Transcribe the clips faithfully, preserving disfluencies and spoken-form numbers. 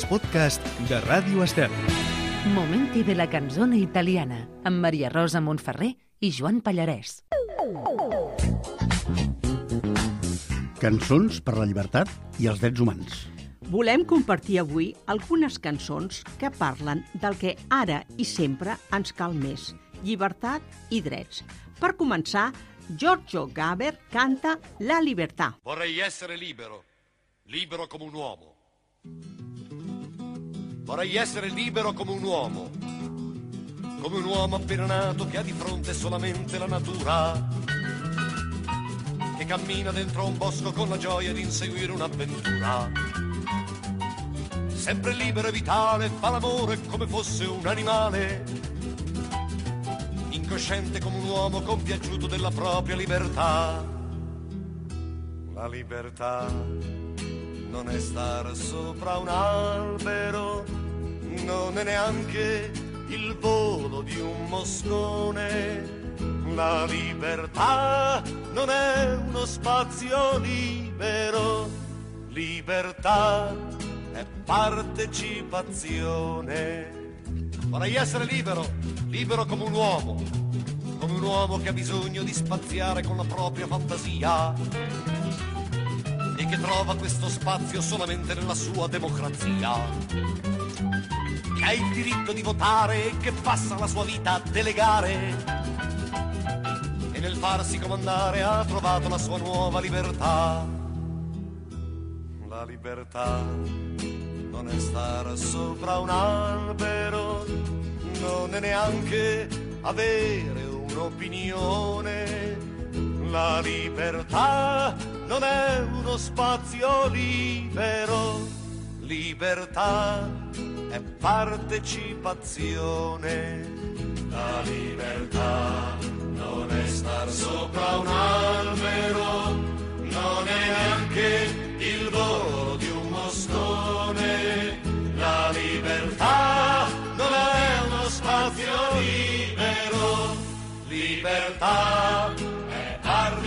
els podcasts de Ràdio Estel. Momenti de la canzone italiana, amb Maria Rosa Montferrer i Joan Pallarès. Cançons per la llibertat i els drets humans. Volem compartir avui algunes cançons que parlen del que ara i sempre ens cal més, llibertat i drets. Per començar, Giorgio Gaber canta La libertà. Vorrei essere libero, libero come un uomo. Vorrei essere libero come un uomo, come un uomo appena nato che ha di fronte solamente la natura, che cammina dentro un bosco con la gioia di inseguire un'avventura. Sempre libero e vitale, fa l'amore come fosse un animale, incosciente come un uomo compiaciuto della propria libertà. La libertà non è star sopra un albero, non è neanche il volo di un moscone. La libertà non è uno spazio libero, libertà è partecipazione. Vorrei essere libero, libero come un uomo, come un uomo che ha bisogno di spaziare con la propria fantasia e che trova questo spazio solamente nella sua democrazia, che ha il diritto di votare e che passa la sua vita a delegare, e nel farsi comandare ha trovato la sua nuova libertà. La libertà non è stare sopra un albero, non è neanche avere un'opinione. La libertà non è uno spazio libero, libertà è partecipazione. La libertà non è star sopra un albero, non è neanche il volo di un moscone. La libertà non è uno spazio libero, libertà è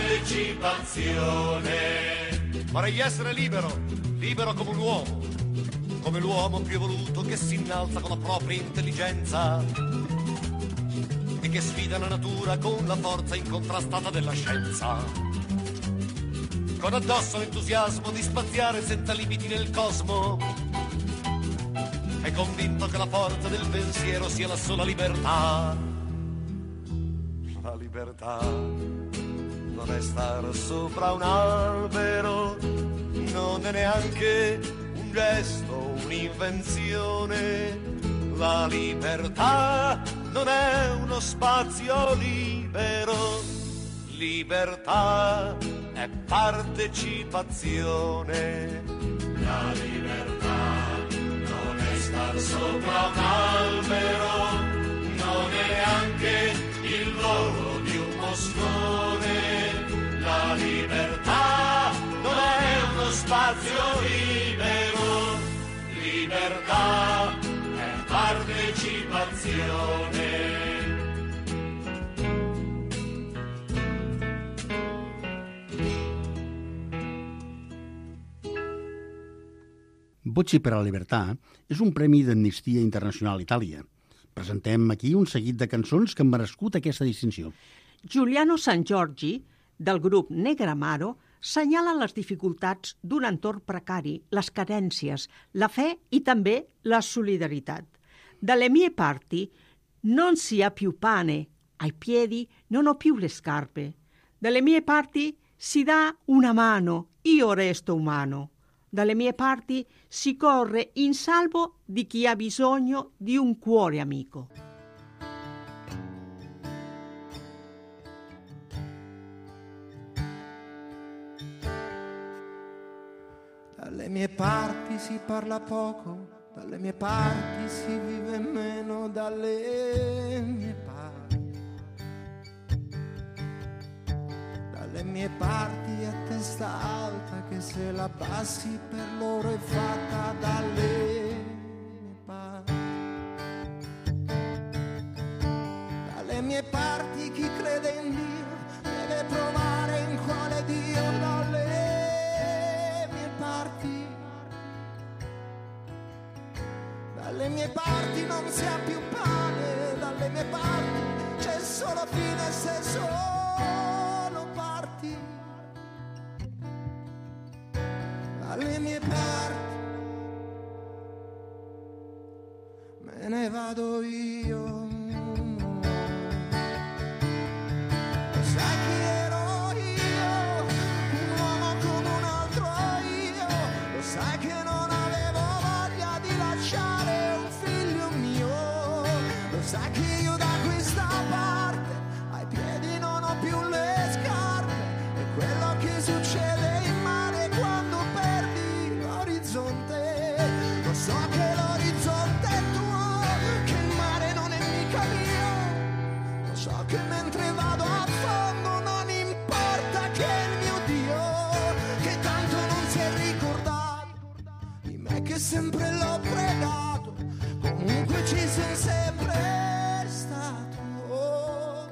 partecipazione. Vorrei essere libero, libero come un uomo, come l'uomo più evoluto che si innalza con la propria intelligenza e che sfida la natura con la forza incontrastata della scienza, con addosso l'entusiasmo di spaziare senza limiti nel cosmo, è convinto che la forza del pensiero sia la sola libertà. La libertà non è star sopra un albero, non è neanche un gesto, un'invenzione. La libertà non è uno spazio libero, libertà è partecipazione. La libertà non è star sopra un albero, non è neanche il volo di un moscone. La libertà non è uno spazio libero, libertà è partecipazione. Voci per a la Libertà és un premi d'Amnistia Internacional Itàlia. Presentem aquí un seguit de cançons que han merescut aquesta distinció. Giuliano Sangiorgi, del grup Negramaro, senyala les dificultats d'un entorn precari, les carències, la fe i també la solidaritat. Dalle mie parti non si ha più pane, ai piedi non ho più le scarpe. Dalle mie parti si dà una mano, io resto umano. Dalle mie parti si corre in salvo di chi ha bisogno di un cuore amico. Dalle mie parti si parla poco, dalle mie parti si vive meno, dalle mie parti. Dalle mie parti a testa alta che se la passi per loro è fatta. Dalle mie parti. Dalle mie parti chi crede in Dio deve provare in quale Dio. Dalle mie parti dalle mie parti non si ha più pane, dalle mie parti c'è solo fine se solo parti. Dalle mie parti me ne vado io. Lo sai chi ero io? Un uomo come un altro io. Lo sai che non avevo voglia di lasciare un figlio mio. Lo sai che io da questa parte ai piedi non ho più le scarpe. E quello che succede in mare quando perdi l'orizzonte. Lo so che l'orizzonte è tuo, che il mare non è mica mio. Lo so che mentre vado a fondo non importa che è il mio Dio, che tanto non si è ricordato di me, che sempre l'ho pregato. Comunque ci sono sempre stato.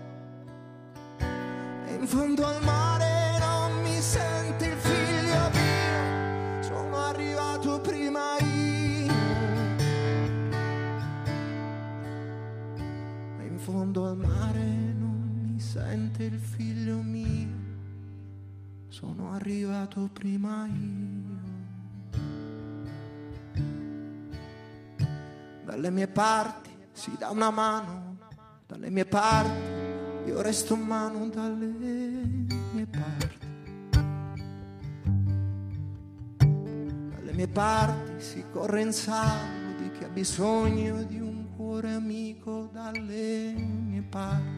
E in fondo al mare non mi sente il figlio mio. Sono arrivato prima io. E in fondo al mare non mi sente il figlio mio. Sono arrivato prima io. Dalle mie parti si dà una mano, dalle mie parti io resto in mano, dalle mie parti. Dalle mie parti si corre in salvo di chi ha bisogno di un cuore amico, dalle mie parti.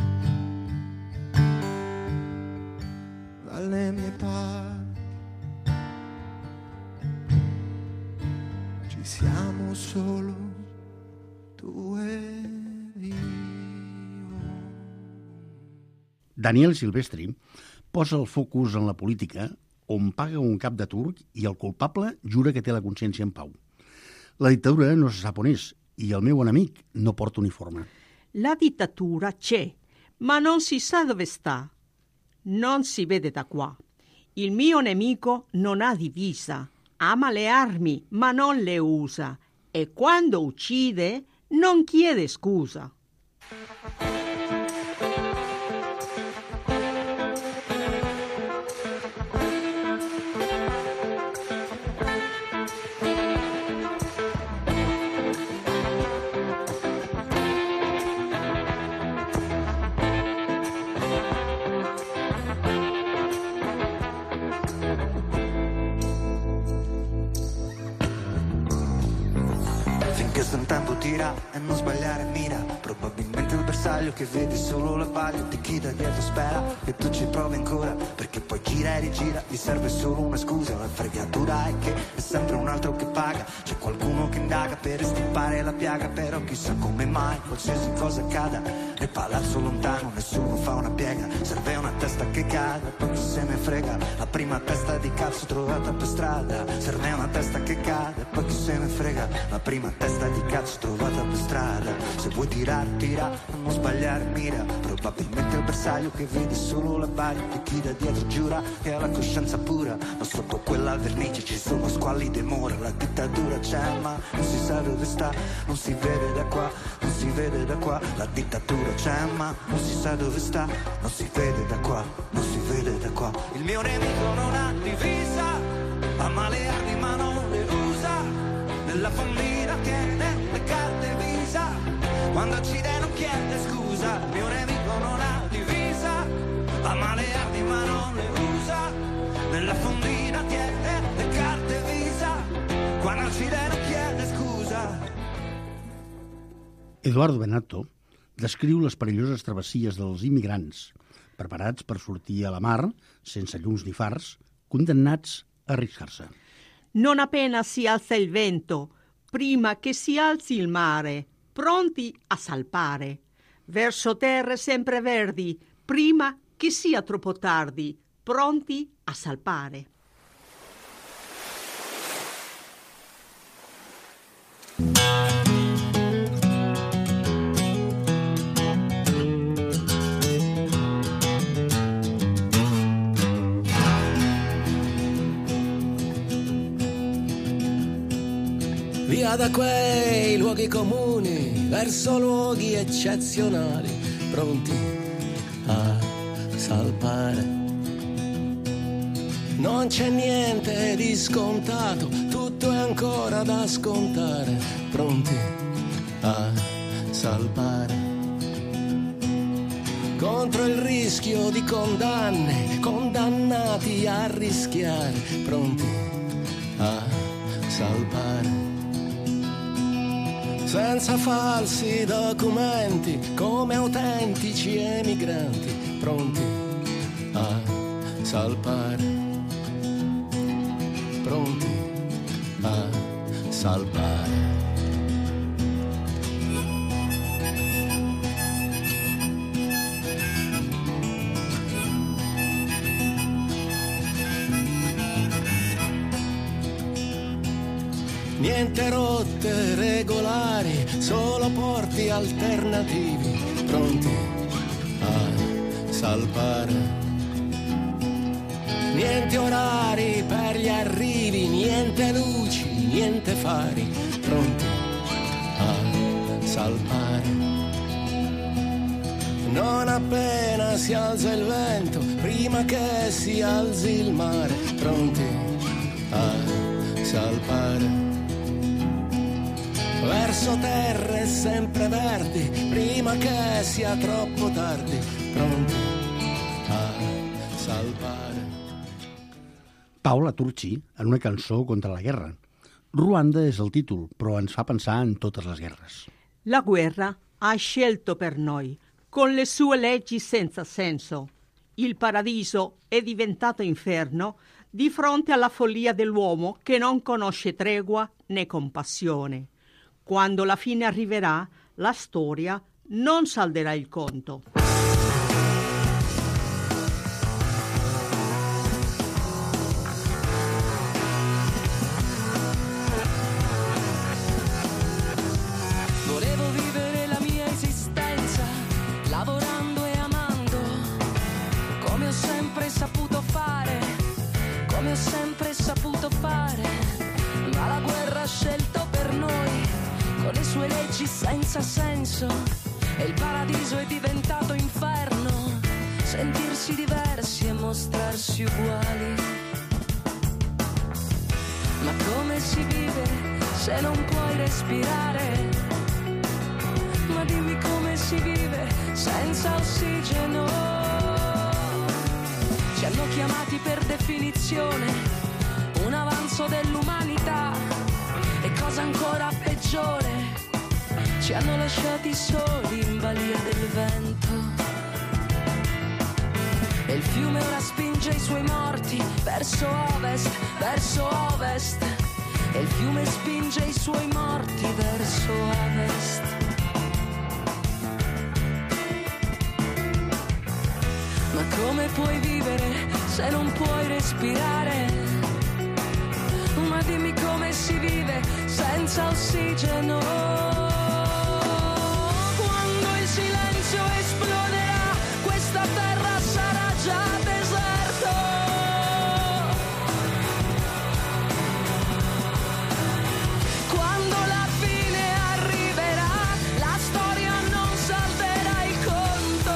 Dalle mie parti ci siamo solo tu ed io. Daniel Silvestri posa el focus en la política, on paga un cap de turc i el culpable jura que té la consciència en pau. La dictadura no se sap on és i el meu enemic no porta uniforme. La dittatura c'è, ma non si sa dove sta. Non si vede da qua. Il mio nemico non ha divisa, ama le armi, ma non le usa, e quando uccide non chiede scusa. Un tempo tira e non sbagliare mira. Probabilmente il bersaglio che vedi solo la paglia di chi da dietro spera che tu ci provi ancora, perché poi gira e rigira, gli serve solo una scusa. La fregatura è che è sempre un altro che paga. C'è qualcuno che indaga per estirpare la piaga, però chissà come mai qualsiasi cosa accada nel palazzo lontano nessuno fa una piega. Serve una testa che cade, poi chi se ne frega, la prima testa di cazzo trovata per strada. Serve una testa che cade, poi chi se ne frega, la prima testa di cazzo trovata per strada. Se vuoi tirar, tira, non sbagliare mira. Probabilmente il bersaglio che vedi solo la balia di chi da dietro giura che ha la coscienza pura, ma sotto quella vernice ci sono squalli d'amore. La dittatura c'è ma non si sa dove sta, non si vede da qua, non si vede da qua. La dittatura c'è ma non si sa dove sta, non si vede da qua, non si vede da qua. Il mio nemico non ha divisa, ama le armi ma non le usa, nella famiglia tiene le carte visa, quando uccide non chiede scusa. Il mio nemico non ha divisa, ama le armi ma non le usa, nella fondina tiene le carte visa, quando uccide non chiede scusa. Eduardo Benato descriu les perilloses travessies dels immigrants, preparats per sortir a la mar, sense llums ni fars, condemnats a arriscar-se. Non appena si alza il vento, prima che si alzi il mare, pronti a salpare, verso terre sempre verdi, prima che sia troppo tardi, pronti a salpare. via da quei luoghi comuni verso luoghi eccezionali, pronti a salpare. Non c'è niente di scontato, tutto è ancora da scontare, pronti a salpare. Contro il rischio di condanne, condannati a rischiare, pronti a salpare. Senza falsi documenti, come autentici emigranti, pronti a salpare. Pronti a salpare. Niente rotte regolari, solo porti alternativi, pronti a salpare. Niente orari per gli arrivi, niente luci, niente fari, pronti a salpare. Non appena si alza il vento, prima che si alzi il mare, pronti a salpare. Verso terre sempre verdi, prima che sia troppo tardi, pronti a salpare. Paola Turchi, en una cançó contra la guerra. Ruanda és el títol, però ens fa pensar en totes les guerres. La guerra ha scelto per noi, con le sue leggi senza senso. Il paradiso è diventato inferno di fronte alla follia dell'uomo che non conosce tregua né compassione. Quando la fine arriverà, la storia non salderà il conto. Volevo vivere la mia esistenza, lavorando e amando, come ho sempre saputo fare, come ho sempre saputo fare, ma la guerra ha scelto per noi, con le sue leggi senza senso, e il paradiso è diventato inferno, sentirsi diversi e mostrarsi uguali. Ma come si vive se non puoi respirare? Ma dimmi come si vive senza ossigeno? Ci hanno chiamati per definizione un avanzo dell'umanità, e cosa ancora peggiore, ci hanno lasciati soli in balia del vento. E il fiume ora spinge i suoi morti verso ovest, verso ovest. E il fiume spinge i suoi morti verso ovest. Ma come puoi vivere se non puoi respirare? Ma dimmi come si vive senza ossigeno. Quando il silenzio esploderà, questa terra sarà già deserto. Quando la fine arriverà, la storia non salverà il conto.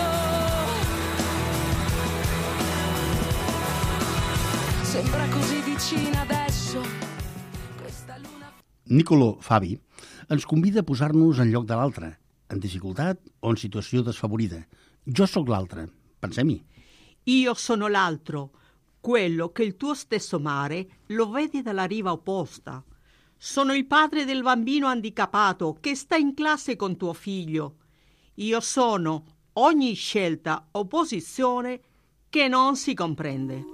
Sembra così vicina adesso questa luna. Niccolò Fabi ens convida a posar-nos en lloc de l'altre, en dificultat o en situació desfavorida. Jo sóc l'altre, pensem-hi. Io sono l'altro, quello che il tuo stesso mare lo vede dalla riva opposta. Sono il padre del bambino handicappato che sta in classe con tuo figlio. Io sono ogni scelta o posizione che non si comprende.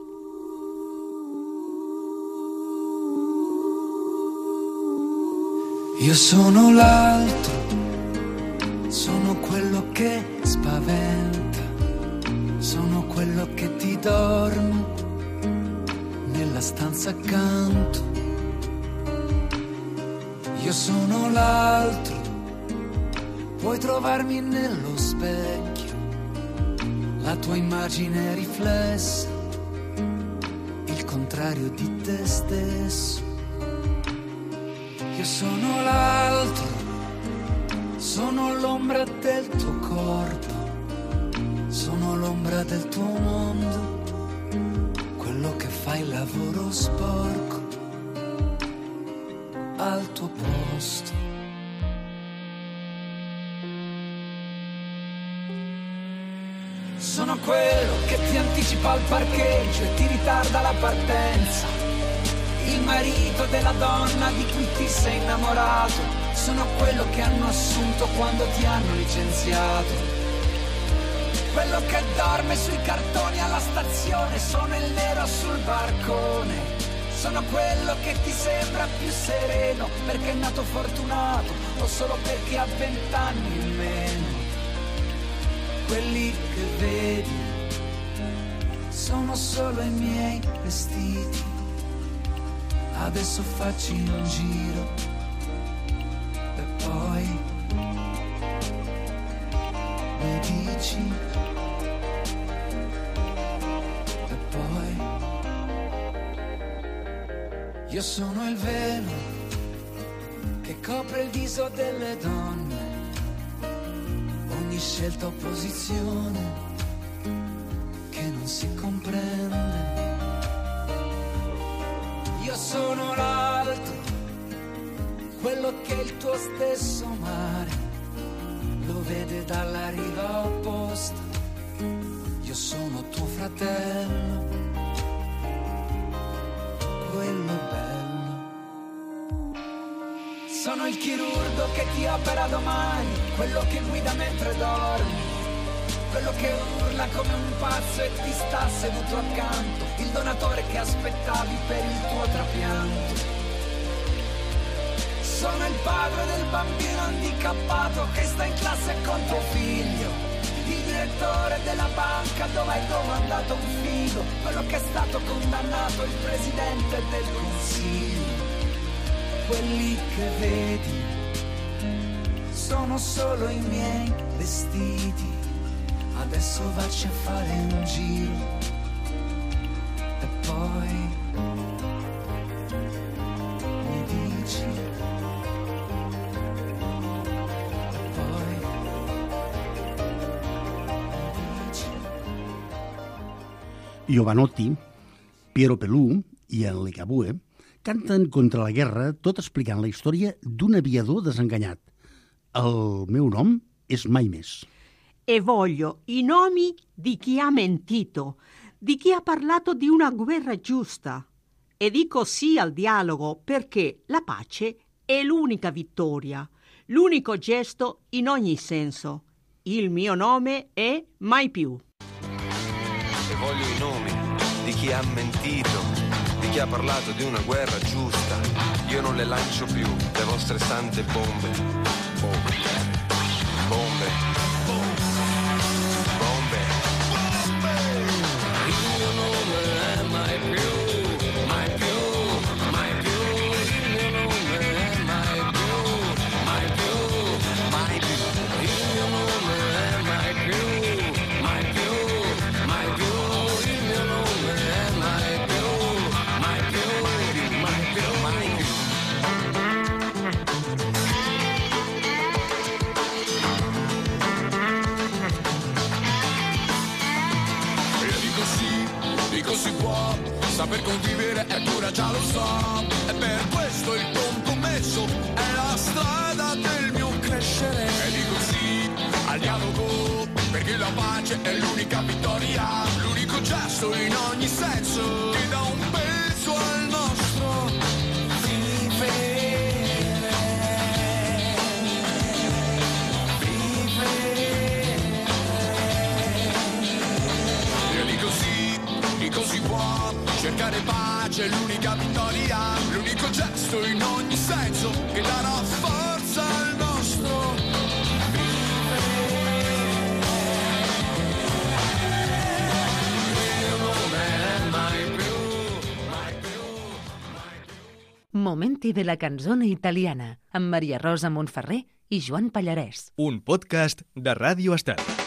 Io sono l'altro, sono quello che spaventa, sono quello che ti dorme nella stanza accanto. Io sono l'altro, puoi trovarmi nello specchio, la tua immagine riflessa, il contrario di te stesso. Io sono l'altro, sono l'ombra del tuo corpo, sono l'ombra del tuo mondo, quello che fa il lavoro sporco al tuo posto. Sono quello che ti anticipa al parcheggio e ti ritarda la partenza, il marito della donna di cui ti sei innamorato. Sono quello che hanno assunto quando ti hanno licenziato, quello che dorme sui cartoni alla stazione. Sono il nero sul barcone, sono quello che ti sembra più sereno perché è nato fortunato o solo perché ha vent'anni in meno. Quelli che vedi sono solo i miei vestiti. Adesso facci un giro e poi mi dici e poi io sono il velo che copre il viso delle donne, ogni scelta o posizione che non si comprende. Io sono l'altro, quello che il tuo stesso mare lo vede dalla riva opposta. Io sono tuo fratello, quello bello. Sono il chirurgo che ti opera domani, quello che guida mentre dormi, quello che urla come un pazzo e ti sta seduto accanto, il donatore che aspettavi per il tuo trapianto. Sono il padre del bambino handicappato che sta in classe con tuo figlio, il direttore della banca dove hai domandato un fido, quello che è stato condannato, il presidente del consiglio. Quelli che vedi sono solo i miei vestiti. Adesso vacci a fare un giro e poi mi dici e poi mi dici. Jovanotti, Piero Pelù i en Licabue canten contra la guerra tot explicant la història d'un aviador desenganyat. El meu nom és Mai Més. E voglio i nomi di chi ha mentito, di chi ha parlato di una guerra giusta. E dico sì al dialogo perché la pace è l'unica vittoria, l'unico gesto in ogni senso. Il mio nome è Mai Più. E voglio i nomi di chi ha mentito, di chi ha parlato di una guerra giusta. Io non le lancio più, le vostre sante bombe. Bombe. Bombe. Saper convivere è cura, già lo so, e per questo il compromesso è la strada del mio crescere. E dico sì al dialogo, perché la pace è l'unica vittoria, l'unico gesto in ogni senso che dà un peso al nostro vivere. Vivere. E dico sì, dico si può cercare pace è l'unica vittoria, l'unico gesto in ogni senso che darà forza al nostro vivere. Il nome è mai più, mai più, mai più. Momenti de la canzone italiana amb Maria Rosa Montferrer i Joan Pallarès. Un podcast de Ràdio Estel.